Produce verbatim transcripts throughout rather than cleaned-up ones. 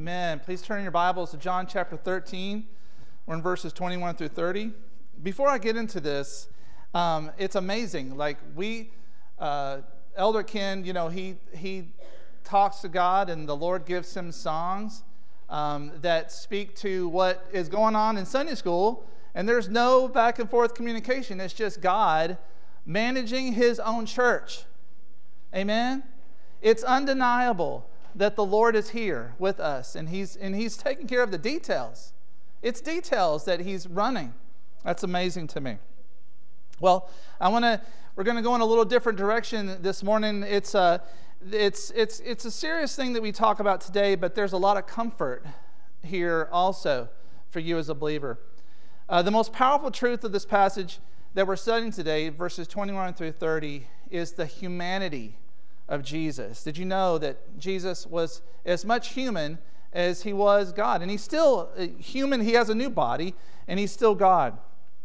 Amen. Please turn in your Bibles to John chapter thirteen. We're in verses twenty-one through thirty. Before I get into this, um, it's amazing. Like we, uh, Elder Ken, you know, he he talks to God, and the Lord gives him songs um, that speak to what is going on in Sunday school. And there's no back and forth communication. It's just God managing His own church. Amen. It's undeniable that the Lord is here with us, and He's and He's taking care of the details. It's details that He's running. That's amazing to me. Well, I want to. We're going to go in a little different direction this morning. It's a, it's it's it's a serious thing that we talk about today, but there's a lot of comfort here also for you as a believer. Uh, the most powerful truth of this passage that we're studying today, verses twenty-one through thirty, is the humanity of Jesus. Did you know that Jesus was as much human as He was God? And He's still human. He has a new body, and He's still God.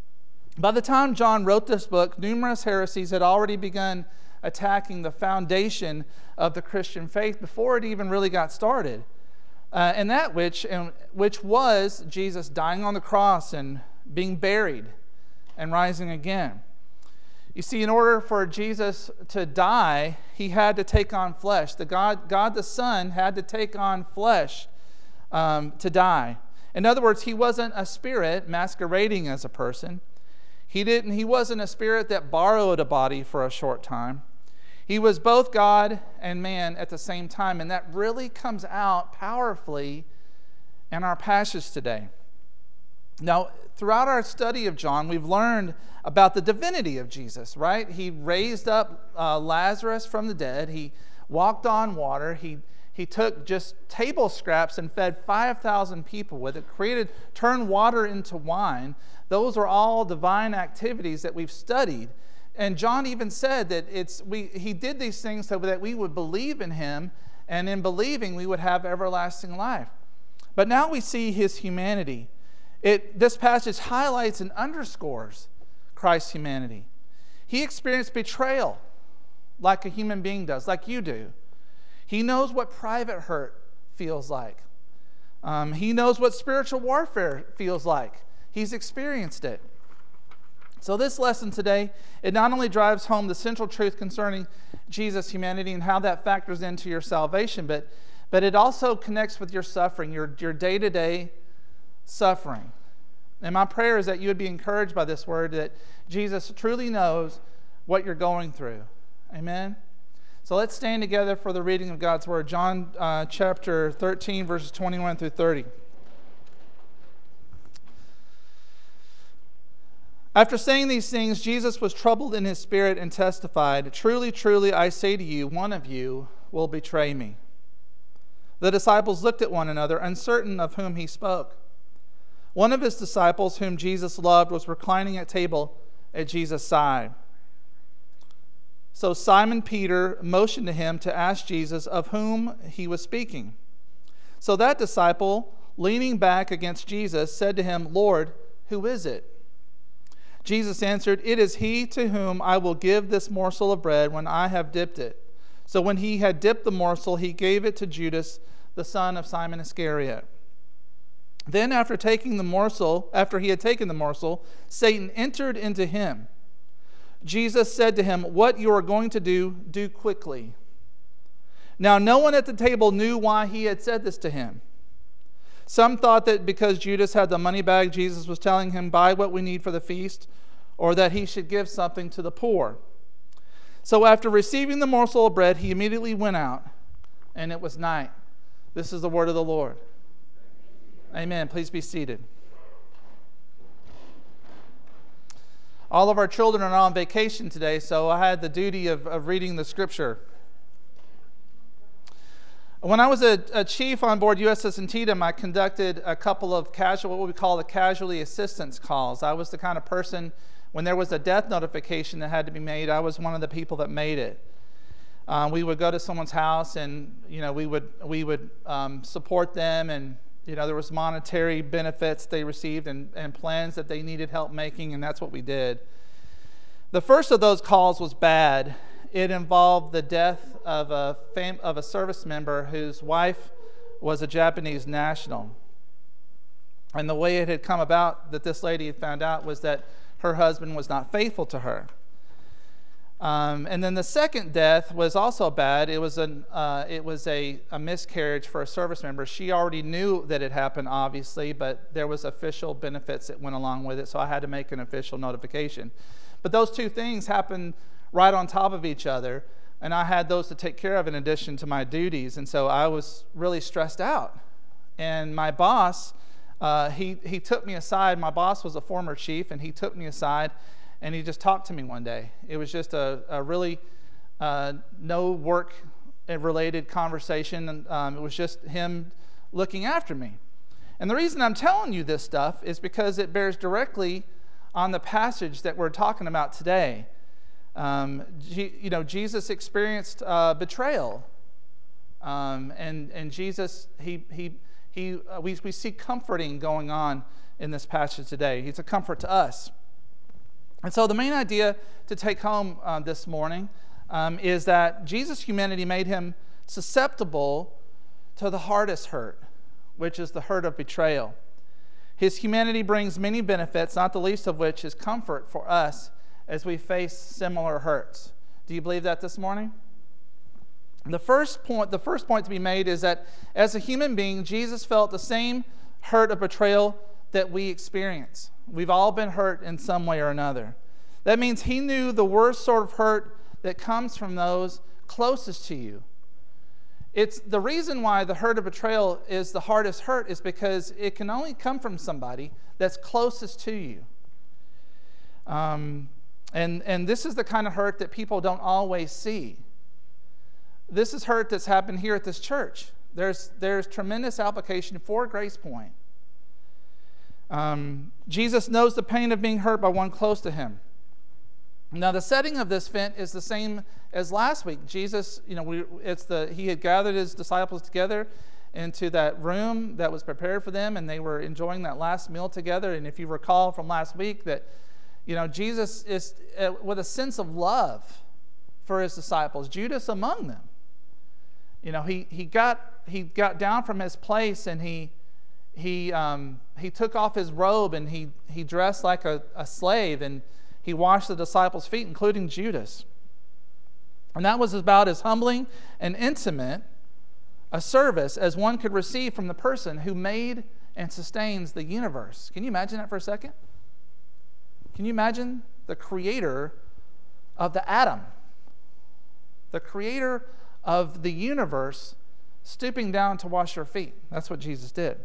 By the time John wrote this book, numerous heresies had already begun attacking the foundation of the Christian faith before it even really got started. Uh, and that which, and, which was Jesus dying on the cross and being buried and rising again. You see, in order for Jesus to die, He had to take on flesh. The God, God the Son had to take on flesh um, to die. In other words, He wasn't a spirit masquerading as a person. He didn't. He wasn't a spirit that borrowed a body for a short time. He was both God and man at the same time, and that really comes out powerfully in our passage today. Now, throughout our study of John, we've learned about the divinity of Jesus, right? He raised up uh, Lazarus from the dead. He walked on water. He he took just table scraps and fed five thousand people with it, created, turned water into wine. Those are all divine activities that we've studied. And John even said that it's we he did these things so that we would believe in Him, and in believing we would have everlasting life. But now we see His humanity. It, this passage highlights and underscores Christ's humanity. He experienced betrayal like a human being does, like you do. He knows what private hurt feels like. Um, he knows what spiritual warfare feels like. He's experienced it. So this lesson today, it not only drives home the central truth concerning Jesus' humanity and how that factors into your salvation, but, but it also connects with your suffering, your, your day-to-day suffering. And my prayer is that you would be encouraged by this word, that Jesus truly knows what you're going through. Amen? So let's stand together for the reading of God's word. John uh, chapter thirteen, verses twenty-one through thirty. After saying these things, Jesus was troubled in His spirit and testified, "Truly, truly, I say to you, one of you will betray me." The disciples looked at one another, uncertain of whom He spoke. One of His disciples, whom Jesus loved, was reclining at table at Jesus' side. So Simon Peter motioned to him to ask Jesus of whom He was speaking. So that disciple, leaning back against Jesus, said to Him, "Lord, who is it?" Jesus answered, "It is he to whom I will give this morsel of bread when I have dipped it." So when He had dipped the morsel, He gave it to Judas, the son of Simon Iscariot. Then after taking the morsel, after he had taken the morsel, Satan entered into him. Jesus said to him, "What you are going to do, do quickly." Now no one at the table knew why He had said this to him. Some thought that because Judas had the money bag, Jesus was telling him, "Buy what we need for the feast," or that he should give something to the poor. So after receiving the morsel of bread, He immediately went out, and it was night. This is the word of the Lord. Amen. Please be seated. All of our children are on vacation today, so I had the duty of, of reading the scripture. When I was a, a chief on board U S S Antietam, I conducted a couple of casual, what we call the casualty assistance calls. I was the kind of person, when there was a death notification that had to be made, I was one of the people that made it. Uh, we would go to someone's house, and you know we would we would um, support them, and you know there was monetary benefits they received and, and plans that they needed help making, and that's what we did. The first of those calls was bad. It involved the death of a fam- of a service member whose wife was a Japanese national. And the way it had come about that this lady had found out was that her husband was not faithful to her. Um, and then the second death was also bad. It was, an, uh, it was a, a miscarriage for a service member. She already knew that it happened, obviously, but there was official benefits that went along with it, so I had to make an official notification. But those two things happened right on top of each other, and I had those to take care of in addition to my duties, and so I was really stressed out. And my boss, uh, he, he took me aside. My boss was a former chief, and he took me aside, and he just talked to me one day. It was just a, a really uh, no work-related conversation, and um, it was just him looking after me. And the reason I'm telling you this stuff is because it bears directly on the passage that we're talking about today. Um, G- you know, Jesus experienced uh, betrayal, um, and and Jesus he he he uh, we we see comforting going on in this passage today. He's a comfort to us. And so the main idea to take home uh, this morning um, is that Jesus' humanity made him susceptible to the hardest hurt, which is the hurt of betrayal. His humanity brings many benefits, not the least of which is comfort for us as we face similar hurts. Do you believe that this morning? The first point, the first point to be made is that as a human being, Jesus felt the same hurt of betrayal that we experience. We've all been hurt in some way or another. That means he knew the worst sort of hurt that comes from those closest to you. It's the reason why the hurt of betrayal is the hardest hurt is because it can only come from somebody that's closest to you. Um, and, and this is the kind of hurt that people don't always see. This is hurt that's happened here at this church. There's, there's tremendous application for Grace Point. Um, Jesus knows the pain of being hurt by one close to him. Now, the setting of this event is the same as last week. Jesus, you know, we, it's the he had gathered his disciples together into that room that was prepared for them, and they were enjoying that last meal together. And if you recall from last week that, you know, Jesus is uh, with a sense of love for his disciples, Judas among them. You know, he he got he got down from his place, and he he um, he took off his robe, and he he dressed like a, a slave, and he washed the disciples' feet, including Judas. And that was about as humbling and intimate a service as one could receive from the person who made and sustains the universe. Can you imagine that for a second? Can you imagine the creator of the atom, the creator of the universe, stooping down to wash your feet? That's what Jesus did.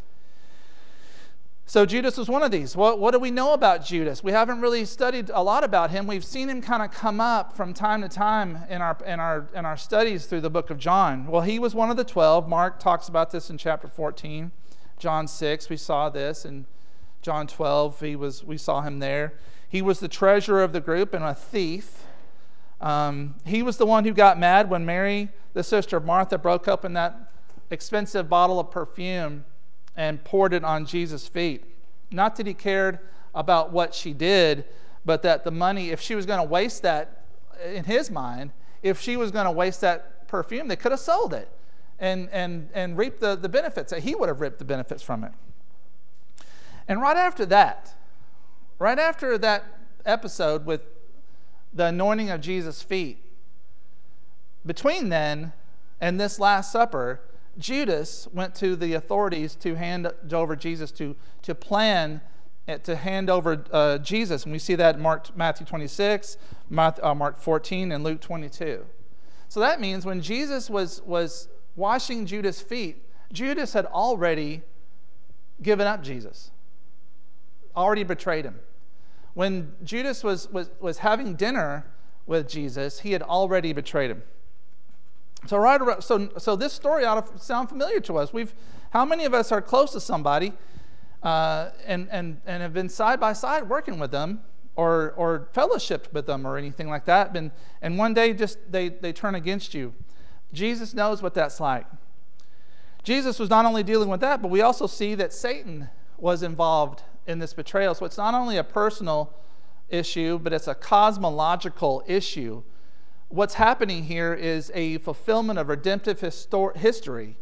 So Judas was one of these. What, what do we know about Judas? We haven't really studied a lot about him. We've seen him kind of come up from time to time in our in our in our studies through the book of John. Well, he was one of the twelve. Mark talks about this in chapter fourteen. John six, we saw this. In John twelve, he was we saw him there. He was the treasurer of the group and a thief. Um, he was the one who got mad when Mary, the sister of Martha, broke open that expensive bottle of perfume and poured it on Jesus' feet. Not that he cared about what she did, but that the money, if she was going to waste that, in his mind, if she was going to waste that perfume, they could have sold it and and and reaped the, the benefits. He would have reaped the benefits from it. And right after that, right after that episode with the anointing of Jesus' feet, between then and this Last Supper, Judas went to the authorities to hand over Jesus, to, to plan to hand over uh, Jesus. And we see that in Mark, Matthew twenty-six, Mark, uh, Mark fourteen, and Luke twenty-two. So that means when Jesus was, was washing Judas' feet, Judas had already given up Jesus, already betrayed him. When Judas was, was, was having dinner with Jesus, he had already betrayed him. So right around, so so this story ought to sound familiar to us. We've how many of us are close to somebody uh, and and and have been side by side working with them or or fellowshipped with them or anything like that? And and one day just they they turn against you. Jesus knows what that's like. Jesus was not only dealing with that, but we also see that Satan was involved in this betrayal. So it's not only a personal issue, but it's a cosmological issue. What's happening here is a fulfillment of redemptive histor- history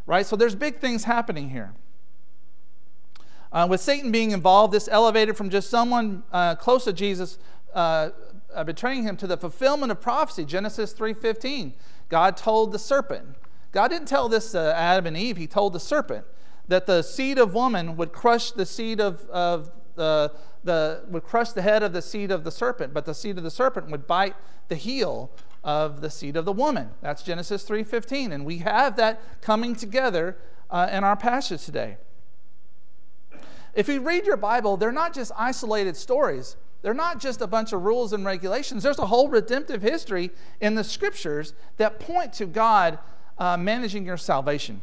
right? So there's big things happening here. Uh, with Satan being involved, this elevated from just someone uh, close to Jesus uh, uh, betraying him to the fulfillment of prophecy. Genesis three fifteen, God told the serpent. God didn't tell this to Adam and Eve. He told the serpent that the seed of woman would crush the seed of, of the, the would crush the head of the seed of the serpent, but the seed of the serpent would bite the heel of the seed of the woman. That's Genesis three fifteen, and we have that coming together uh, in our passage today. If you read your Bible, they're not just isolated stories. They're not just a bunch of rules and regulations. There's a whole redemptive history in the Scriptures that point to God uh, managing your salvation.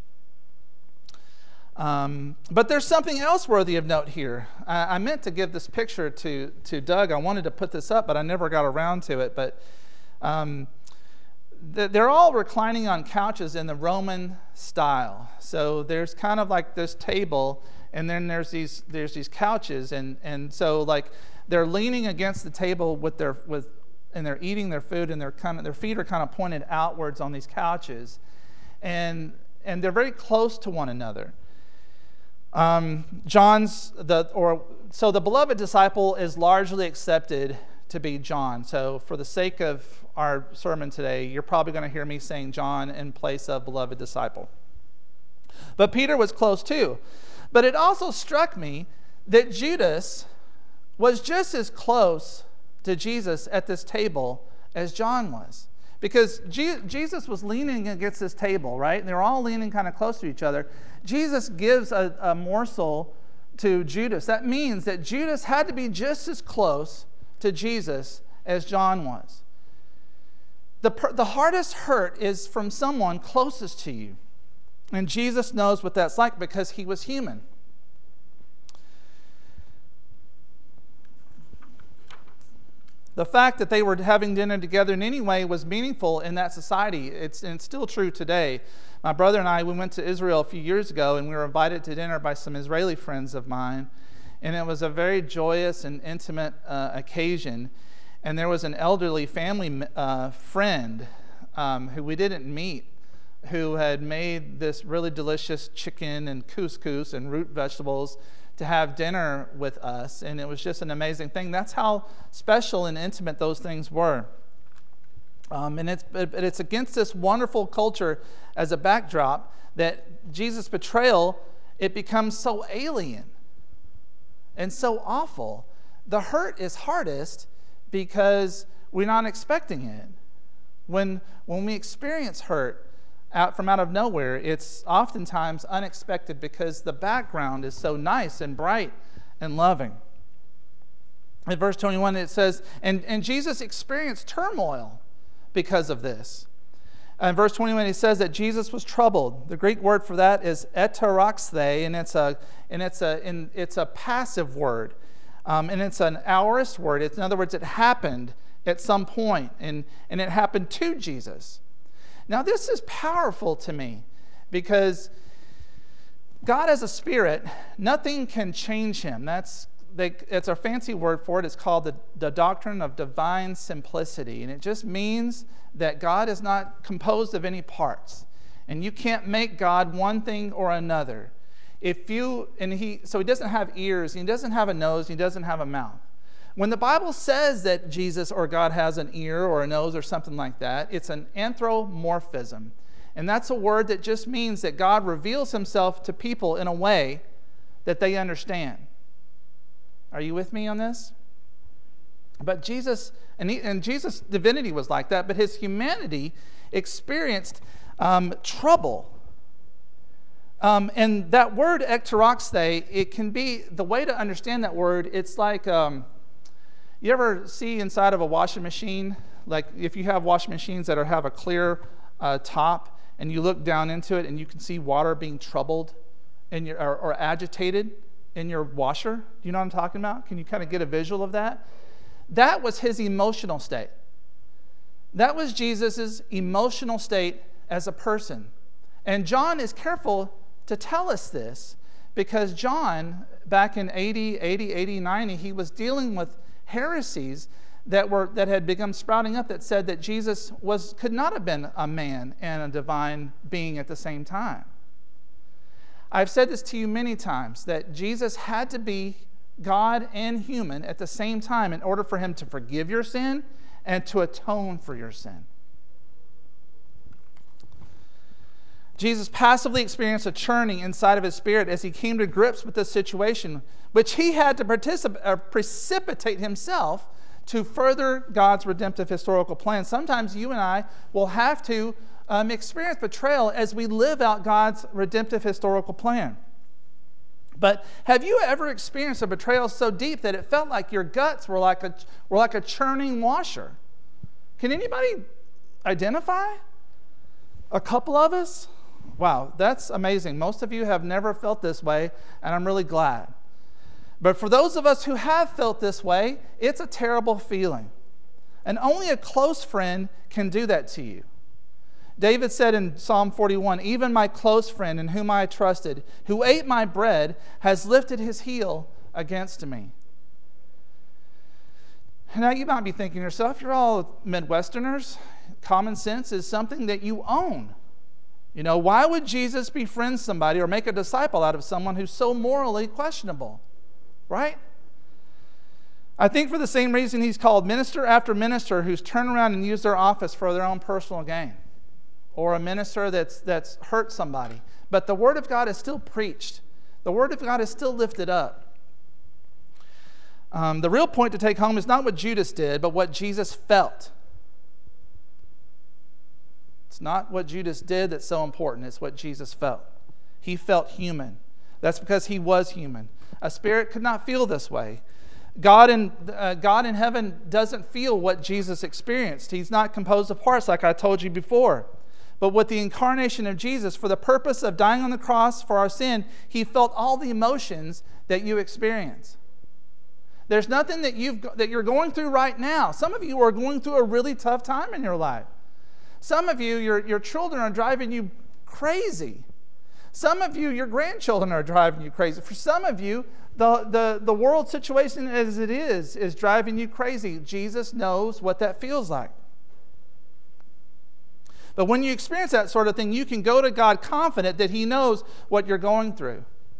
Um, but there's something else worthy of note here. I, I meant to give this picture to, to Doug. I wanted to put this up, but I never got around to it. But um, th- they're all reclining on couches in the Roman style. So there's kind of like this table, and then there's these there's these couches, and and so like they're leaning against the table with their with, and they're eating their food, and they're kind of their feet are kind of pointed outwards on these couches, and and they're very close to one another. Um, John's the or so the beloved disciple is largely accepted to be John. So for the sake of our sermon today, you're probably going to hear me saying John in place of beloved disciple. But Peter was close too. But it also struck me that Judas was just as close to Jesus at this table as John was. Because Je- Jesus was leaning against this table, right? And they were all leaning kind of close to each other. Jesus gives a, a morsel to Judas. That means that Judas had to be just as close to Jesus as John was. The, per- the hardest hurt is from someone closest to you. And Jesus knows what that's like because he was human. The fact that they were having dinner together in any way was meaningful in that society. It's, and it's still true today. My brother and I, we went to Israel a few years ago, and we were invited to dinner by some Israeli friends of mine. And it was a very joyous and intimate uh, occasion. And there was an elderly family uh, friend um, who we didn't meet, who had made this really delicious chicken and couscous and root vegetables to have dinner with us, and it was just an amazing thing. That's how special and intimate those things were. Um, and it's it, it's against this wonderful culture as a backdrop that Jesus' betrayal, it becomes so alien and so awful. The hurt is hardest because we're not expecting it. When when we experience hurt out from out of nowhere, it's oftentimes unexpected because the background is so nice and bright and loving. In verse twenty-one, it says, and, and Jesus experienced turmoil because of this. In verse twenty-one, it says that Jesus was troubled. The Greek word for that is eteroxthe, and it's a and it's a in, it's a passive word, um, and it's an aorist word. It's, in other words, it happened at some point, and and it happened to Jesus. Now, this is powerful to me because God as a spirit, nothing can change him. That's they, it's a fancy word for it. It's called the, the doctrine of divine simplicity. And it just means that God is not composed of any parts. And you can't make God one thing or another. If you and he so he doesn't have ears, he doesn't have a nose, he doesn't have a mouth. When the Bible says that Jesus or God has an ear or a nose or something like that, it's an anthropomorphism. And that's a word that just means that God reveals himself to people in a way that they understand. Are you with me on this? But Jesus, and, he, and Jesus' divinity was like that, but his humanity experienced um, trouble. Um, and that word ekteroxthe, it can be, the way to understand that word, it's like... Um, You ever see inside of a washing machine, like if you have washing machines that are, have a clear uh, top, and you look down into it and you can see water being troubled in your, or, or agitated in your washer? Do you know what I'm talking about? Can you kind of get a visual of that? That was his emotional state. That was Jesus' emotional state as a person. And John is careful to tell us this because John, back in A D, eighty, eighty, ninety, he was dealing with heresies that were that had become sprouting up that said that Jesus was could not have been a man and a divine being at the same time. I've said this to you many times, that Jesus had to be God and human at the same time in order for him to forgive your sin and to atone for your sin. Jesus passively experienced a churning inside of his spirit as he came to grips with this situation, which he had to particip- uh, precipitate himself to further God's redemptive historical plan. Sometimes you and I will have to um, experience betrayal as we live out God's redemptive historical plan. But have you ever experienced a betrayal so deep that it felt like your guts were like a, were like a churning washer? Can anybody identify? A couple of us? Wow, that's amazing. Most of you have never felt this way, and I'm really glad. But for those of us who have felt this way, it's a terrible feeling. And only a close friend can do that to you. David said in Psalm forty-one, "Even my close friend in whom I trusted, who ate my bread, has lifted his heel against me." Now you might be thinking to yourself, you're all Midwesterners. Common sense is something that you own. You know, why would Jesus befriend somebody or make a disciple out of someone who's so morally questionable? Right? I think for the same reason he's called minister after minister who's turned around and used their office for their own personal gain. Or a minister that's that's hurt somebody. But the Word of God is still preached. The Word of God is still lifted up. Um, the real point to take home is not what Judas did, but what Jesus felt. It's not what Judas did that's so important. It's what Jesus felt. He felt human. That's because he was human. A spirit could not feel this way. God in, uh, God in heaven doesn't feel what Jesus experienced. He's not composed of parts like I told you before. But with the incarnation of Jesus, for the purpose of dying on the cross for our sin, he felt all the emotions that you experience. There's nothing that, you've, that you're going through right now. Some of you are going through a really tough time in your life. Some of you, your, your children are driving you crazy. Some of you, your grandchildren are driving you crazy. For some of you, the, the, the world situation as it is, is driving you crazy. Jesus knows what that feels like. But when you experience that sort of thing, you can go to God confident that he knows what you're going through.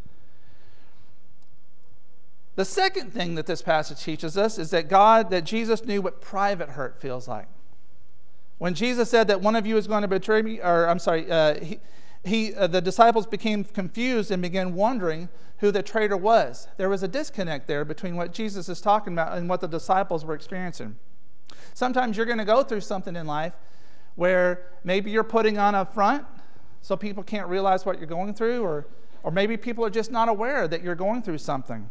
The second thing that this passage teaches us is that God, that Jesus knew what private hurt feels like. When Jesus said that one of you is going to betray me, or I'm sorry, uh, he, he, uh, the disciples became confused and began wondering who the traitor was. There was a disconnect there between what Jesus is talking about and what the disciples were experiencing. Sometimes you're going to go through something in life where maybe you're putting on a front so people can't realize what you're going through, or, or maybe people are just not aware that you're going through something.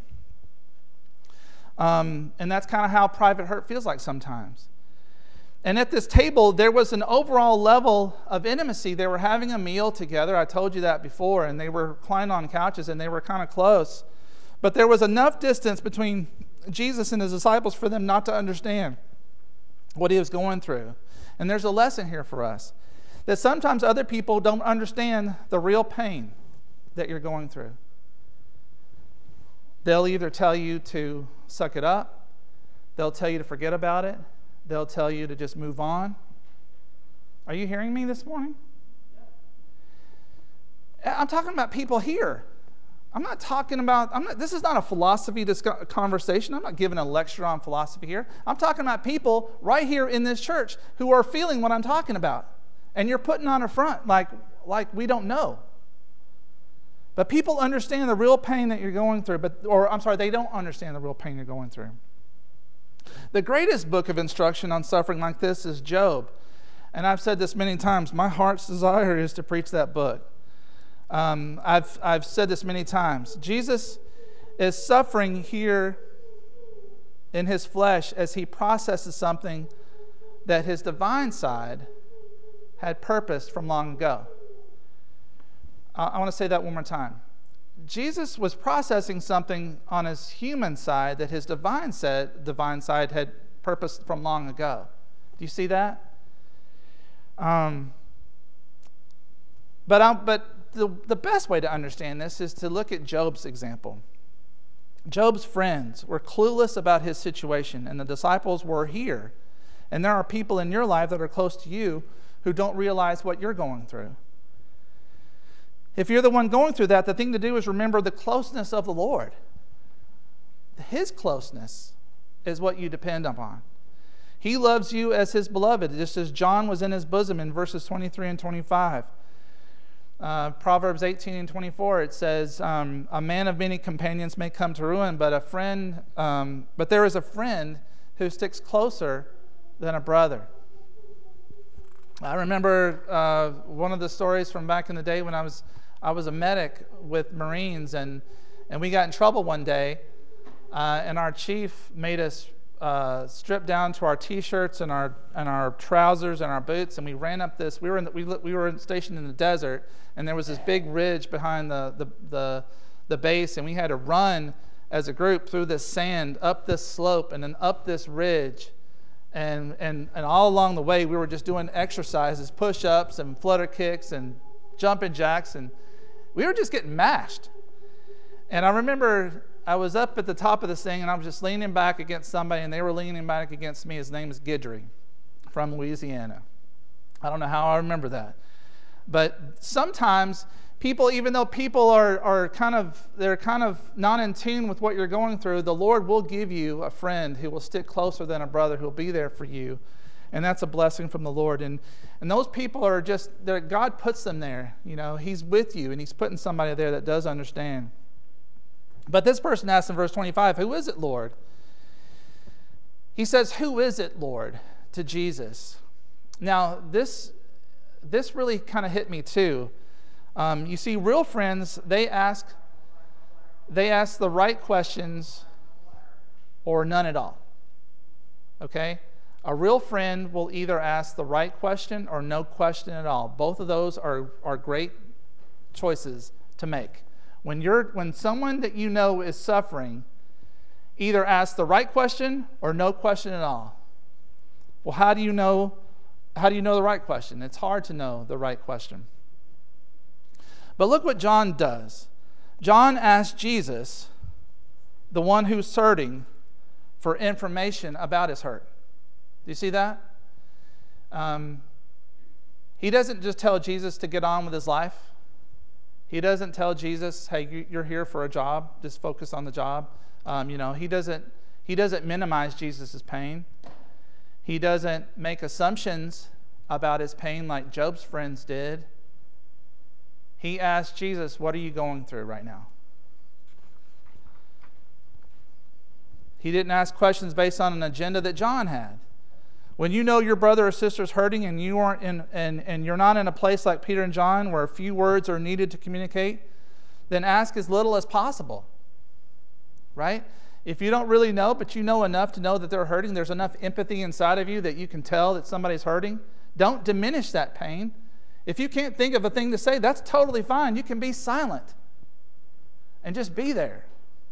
Um, and that's kind of how private hurt feels like sometimes. And at this table, there was an overall level of intimacy. They were having a meal together. I told you that before. And they were reclined on couches, and they were kind of close. But there was enough distance between Jesus and his disciples for them not to understand what he was going through. And there's a lesson here for us, that sometimes other people don't understand the real pain that you're going through. They'll either tell you to suck it up, they'll tell you to forget about it, they'll tell you to just move on. Are you hearing me this morning? Yeah. I'm talking about people here. I'm not talking about, I'm not, this is not a philosophy discuss, conversation. I'm not giving a lecture on philosophy here. I'm talking about people right here in this church who are feeling what I'm talking about. And you're putting on a front like, like we don't know. But people understand the real pain that you're going through, but or I'm sorry, they don't understand the real pain you're going through. The greatest book of instruction on suffering like this is Job. And I've said this many times, my heart's desire is to preach that book. Um, I've, I've said this many times. Jesus is suffering here in his flesh as he processes something that his divine side had purposed from long ago. Uh, I want to say that one more time. Jesus was processing something on his human side that his divine, said, divine side had purposed from long ago. Do you see that? Um, but I, but the, the best way to understand this is to look at Job's example. Job's friends were clueless about his situation, and the disciples were here. And there are people in your life that are close to you who don't realize what you're going through. If you're the one going through that, the thing to do is remember the closeness of the Lord. His closeness is what you depend upon. He loves you as his beloved, just as John was in his bosom in verses twenty-three and twenty-five. Uh, Proverbs eighteen and twenty-four, it says, um, a man of many companions may come to ruin, but a friend, um, but there is a friend who sticks closer than a brother. I remember uh, one of the stories from back in the day when I was I was a medic with Marines, and and we got in trouble one day, uh, and our chief made us uh, strip down to our t-shirts and our and our trousers and our boots, and we ran up this. We were in the, we we were stationed in the desert, and there was this big ridge behind the the the, the base, and we had to run as a group through this sand, up this slope, and then up this ridge. And, and and all along the way, we were just doing exercises, push-ups and flutter kicks and jumping jacks, and we were just getting mashed. And I remember I was up at the top of this thing, and I was just leaning back against somebody, and they were leaning back against me. His name is Guidry from Louisiana. I don't know how I remember that. But sometimes people, even though people are, are kind of, they're kind of not in tune with what you're going through, the Lord will give you a friend who will stick closer than a brother, who will be there for you. And that's a blessing from the Lord. And and those people are just, God puts them there. You know, he's with you, and he's putting somebody there that does understand. But this person asks in verse twenty-five, who is it, Lord? He says, who is it, Lord, to Jesus? Now, this, this really kind of hit me too. Um, you see, real friends, they ask, they ask the right questions or none at all. Okay? A real friend will either ask the right question or no question at all. Both of those are, are great choices to make. When you're, when someone that you know is suffering, either ask the right question or no question at all. Well, how do you know, how do you know the right question? It's hard to know the right question. But look what John does. John asks Jesus, the one who's hurting, for information about his hurt. Do you see that? Um, he doesn't just tell Jesus to get on with his life. He doesn't tell Jesus, hey, you're here for a job. Just focus on the job. Um, you know, he doesn't, he doesn't minimize Jesus' pain. He doesn't make assumptions about his pain like Job's friends did. He asked Jesus, what are you going through right now? He didn't ask questions based on an agenda that John had. When you know your brother or sister's hurting and you aren't in and, and you're not in a place like Peter and John where a few words are needed to communicate, then ask as little as possible. Right? If you don't really know, but you know enough to know that they're hurting, there's enough empathy inside of you that you can tell that somebody's hurting, don't diminish that pain. If you can't think of a thing to say, that's totally fine. You can be silent and just be there.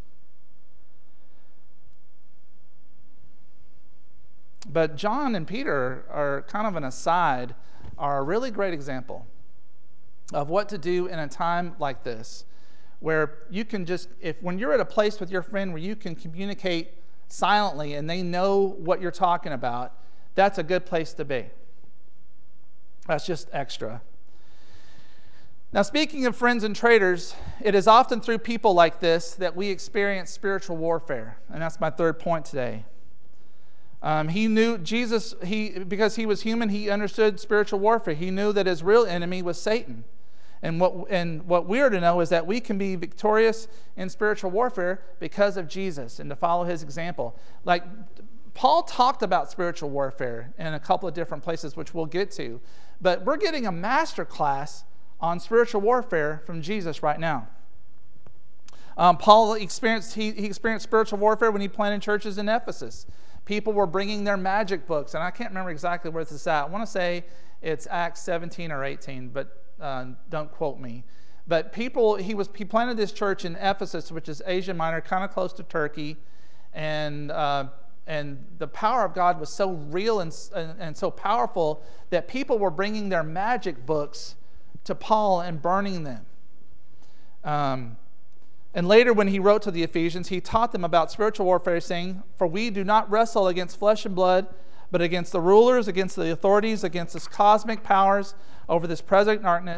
But John and Peter are kind of an aside, are a really great example of what to do in a time like this, where you can just, if when you're at a place with your friend where you can communicate silently and they know what you're talking about, that's a good place to be. That's just extra. Now, speaking of friends and traitors, it is often through people like this that we experience spiritual warfare. And that's my third point today. Um, he knew Jesus, he because he was human, he understood spiritual warfare. He knew that his real enemy was Satan. And what, and what we are to know is that we can be victorious in spiritual warfare because of Jesus and to follow his example. Like, Paul talked about spiritual warfare in a couple of different places, which we'll get to. But we're getting a master class on spiritual warfare from Jesus right now. Um, Paul experienced he, he experienced spiritual warfare when he planted churches in Ephesus. People were bringing their magic books, and I can't remember exactly where this is at. I want to say it's Acts seventeen or eighteen, but uh, don't quote me. But people, he was he planted this church in Ephesus, which is Asia Minor, kind of close to Turkey, and uh, and the power of God was so real and, and and so powerful that people were bringing their magic books to Paul and burning them. Um, and later when he wrote to the Ephesians, he taught them about spiritual warfare, saying, "For we do not wrestle against flesh and blood, but against the rulers, against the authorities, against the cosmic powers over this present darkness,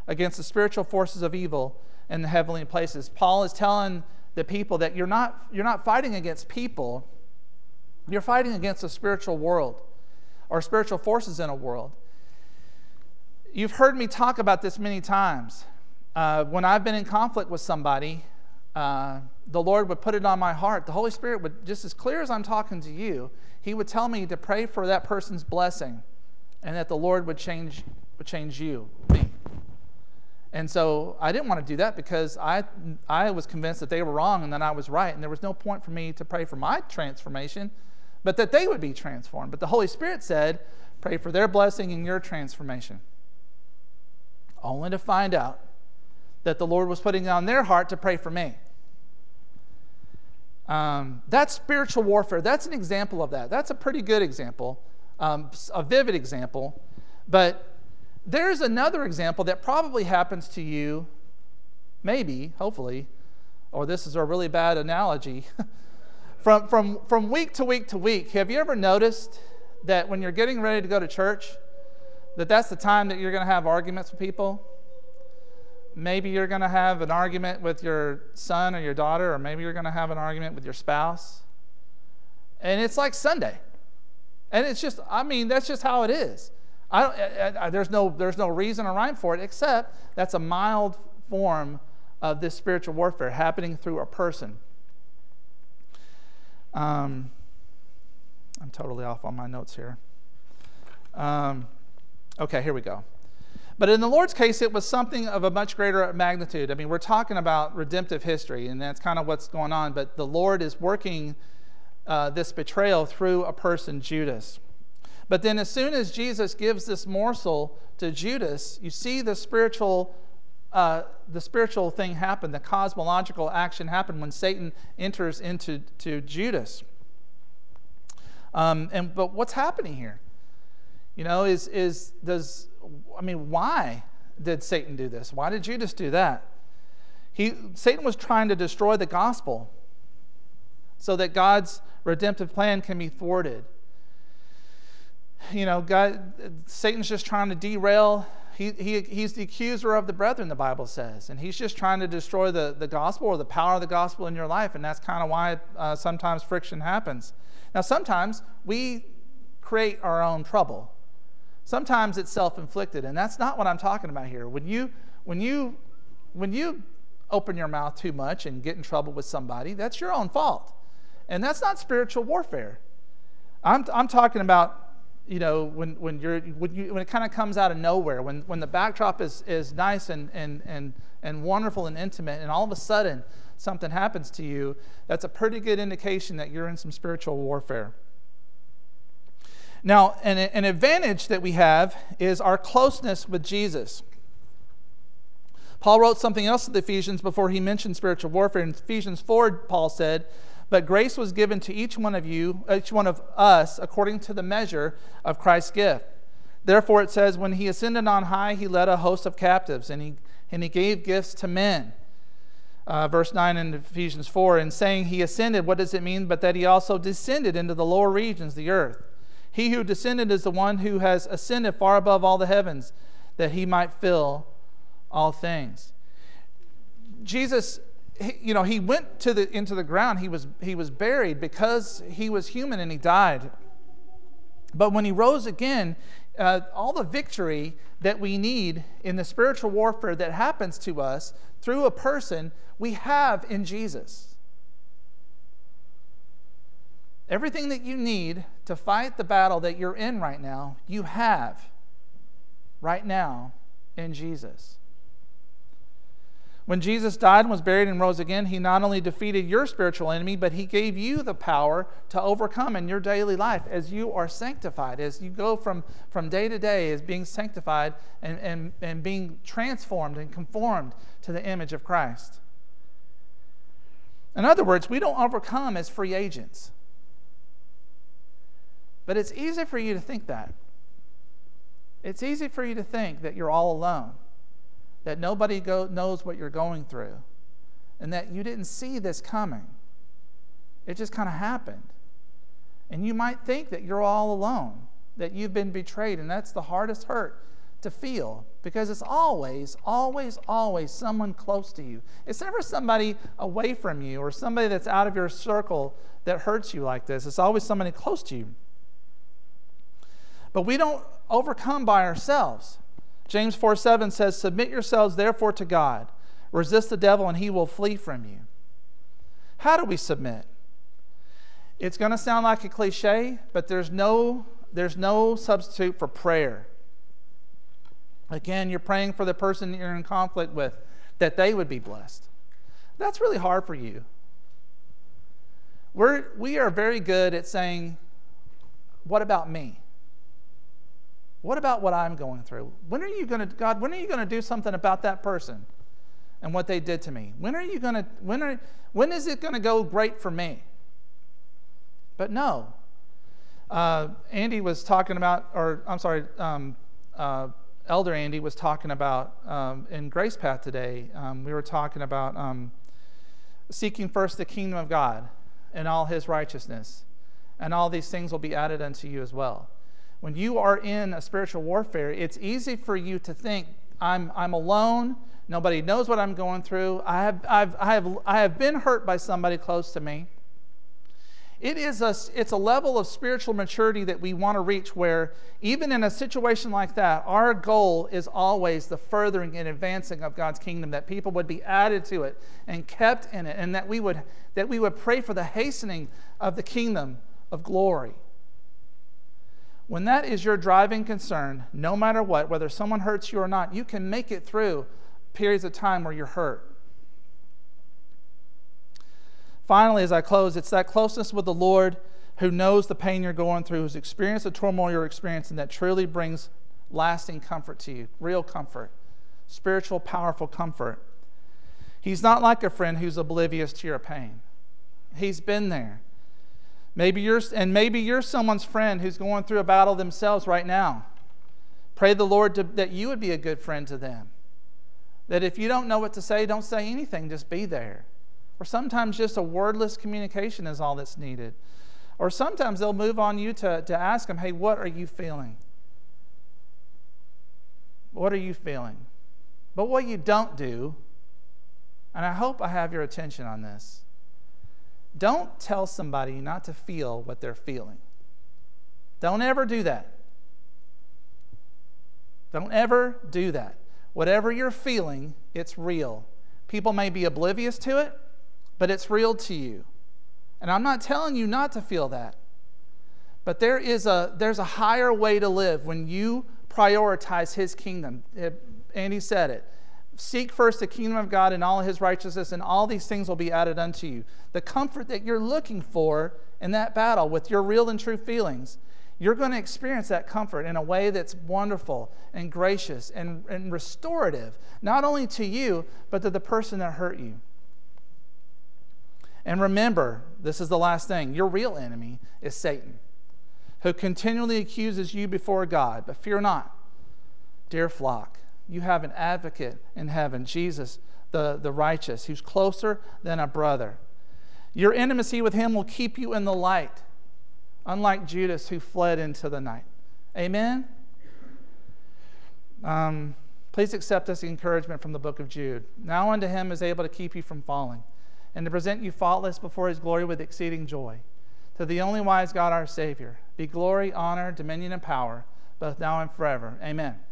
against the spiritual forces of evil in the heavenly places. Paul is telling the people that you're not, you're not fighting against people, you're fighting against a spiritual world or spiritual forces in a world. You've heard me talk about this many times. Uh, when I've been in conflict with somebody, uh, the Lord would put it on my heart. The Holy Spirit would, just as clear as I'm talking to you, He would tell me to pray for that person's blessing and that the Lord would change, would change you, me. And so I didn't want to do that because I, I was convinced that they were wrong and that I was right, and there was no point for me to pray for my transformation, but that they would be transformed. But the Holy Spirit said, pray for their blessing and your transformation. Only to find out that the Lord was putting it on their heart to pray for me. Um, that's spiritual warfare. That's an example of that. That's a pretty good example, um, a vivid example. But there's another example that probably happens to you, maybe, hopefully, or this is a really bad analogy. from, from, from week to week to week, have you ever noticed that when you're getting ready to go to church, that that's the time that you're going to have arguments with people? Maybe you're going to have an argument with your son or your daughter, or maybe you're going to have an argument with your spouse. And it's like Sunday. And it's just, I mean, that's just how it is. I don't, I, I, there's no, there's no reason or rhyme for it, except that's a mild form of this spiritual warfare happening through a person. Um, I'm totally off on my notes here. Um, okay, here we go. But in the Lord's case, it was something of a much greater magnitude. I mean, we're talking about redemptive history, and that's kind of what's going on. But the Lord is working uh, this betrayal through a person, Judas. But then as soon as Jesus gives this morsel to Judas, you see the spiritual, uh, the spiritual thing happen, the cosmological action happen when Satan enters into to Judas. Um, and but what's happening here? You know, is is does I mean, why did Satan do this? Why did Judas do that? He Satan was trying to destroy the gospel so that God's redemptive plan can be thwarted. You know, God, Satan's just trying to derail. He, he, he's the accuser of the brethren, the Bible says. And he's just trying to destroy the, the gospel or the power of the gospel in your life. And that's kind of why uh, sometimes friction happens. Now, sometimes we create our own trouble. Sometimes it's self-inflicted, and that's not what I'm talking about here. When you, when you, when you open your mouth too much and get in trouble with somebody, that's your own fault. And that's not spiritual warfare. I'm, I'm talking about, you know, when, when, you're, when, you, when it kind of comes out of nowhere, when, when the backdrop is, is nice and, and, and, and wonderful and intimate, and all of a sudden something happens to you, that's a pretty good indication that you're in some spiritual warfare. Now, an, an advantage that we have is our closeness with Jesus. Paul wrote something else to the Ephesians before he mentioned spiritual warfare. In Ephesians four, Paul said, "But grace was given to each one of you, each one of us, according to the measure of Christ's gift. Therefore it says, when he ascended on high, he led a host of captives, and he, and he gave gifts to men." Uh, verse nine in Ephesians four, and saying he ascended, what does it mean? But that he also descended into the lower regions, the earth. He who descended is the one who has ascended far above all the heavens, that he might fill all things. Jesus, he, you know, he went to the into the ground. He was he was buried because he was human and he died. But when he rose again, uh, all the victory that we need in the spiritual warfare that happens to us through a person, we have in Jesus. Everything that you need to fight the battle that you're in right now, you have right now in Jesus. When Jesus died and was buried and rose again, he not only defeated your spiritual enemy, but he gave you the power to overcome in your daily life as you are sanctified, as you go from, from day to day as being sanctified and, and, and being transformed and conformed to the image of Christ. In other words, we don't overcome as free agents. But it's easy for you to think that. It's easy for you to think that you're all alone, that nobody go, knows what you're going through, and that you didn't see this coming. It just kind of happened. And you might think that you're all alone, that you've been betrayed, and that's the hardest hurt to feel, because it's always, always, always someone close to you. It's never somebody away from you or somebody that's out of your circle that hurts you like this. It's always somebody close to you. But we don't overcome by ourselves. James four seven says, "Submit yourselves therefore to God. Resist the devil and he will flee from you." How do we submit? It's going to sound like a cliche, but there's no, there's no substitute for prayer. Again, you're praying for the person that you're in conflict with, that they would be blessed. That's really hard for you. We're, we are very good at saying, what about me? What about what I'm going through? When are you going to, God, when are you going to do something about that person and what they did to me? When are you going to, when are, when is it going to go great for me? But no. Uh, Andy was talking about, or I'm sorry, um, uh, Elder Andy was talking about um, in Grace Path today, um, we were talking about um, seeking first the kingdom of God and all his righteousness, and all these things will be added unto you as well. When you are in a spiritual warfare, it's easy for you to think, I'm, I'm alone, nobody knows what I'm going through, I have, I've, I, have, I have been hurt by somebody close to me. It is a, it's a level of spiritual maturity that we want to reach where even in a situation like that, our goal is always the furthering and advancing of God's kingdom, that people would be added to it and kept in it, and that we would, that we would pray for the hastening of the kingdom of glory. When that is your driving concern, no matter what, whether someone hurts you or not, you can make it through periods of time where you're hurt. Finally, as I close, it's that closeness with the Lord who knows the pain you're going through, who's experienced the turmoil you're experiencing, that truly brings lasting comfort to you, real comfort, spiritual, powerful comfort. He's not like a friend who's oblivious to your pain. He's been there. Maybe you're, and maybe you're someone's friend who's going through a battle themselves right now. Pray the Lord to, that you would be a good friend to them. That if you don't know what to say, don't say anything, just be there. Or sometimes just a wordless communication is all that's needed. Or sometimes they'll move on you to, to ask them, hey, what are you feeling? What are you feeling? But what you don't do, and I hope I have your attention on this, don't tell somebody not to feel what they're feeling. Don't ever do that. Don't ever do that. Whatever you're feeling, it's real. People may be oblivious to it, but it's real to you. And I'm not telling you not to feel that. But there is a there's a higher way to live when you prioritize his kingdom. It, Andy said it. Seek first the kingdom of God and all his righteousness, and all these things will be added unto you. The comfort that you're looking for in that battle with your real and true feelings, you're going to experience that comfort in a way that's wonderful and gracious and, and restorative, not only to you, but to the person that hurt you. And remember, this is the last thing, your real enemy is Satan, who continually accuses you before God. But fear not, dear flock. You have an advocate in heaven, Jesus, the, the righteous, who's closer than a brother. Your intimacy with him will keep you in the light, unlike Judas who fled into the night. Amen? Um, please accept this encouragement from the book of Jude. Now unto him is able to keep you from falling, and to present you faultless before his glory with exceeding joy. To the only wise God our Savior, be glory, honor, dominion, and power, both now and forever. Amen.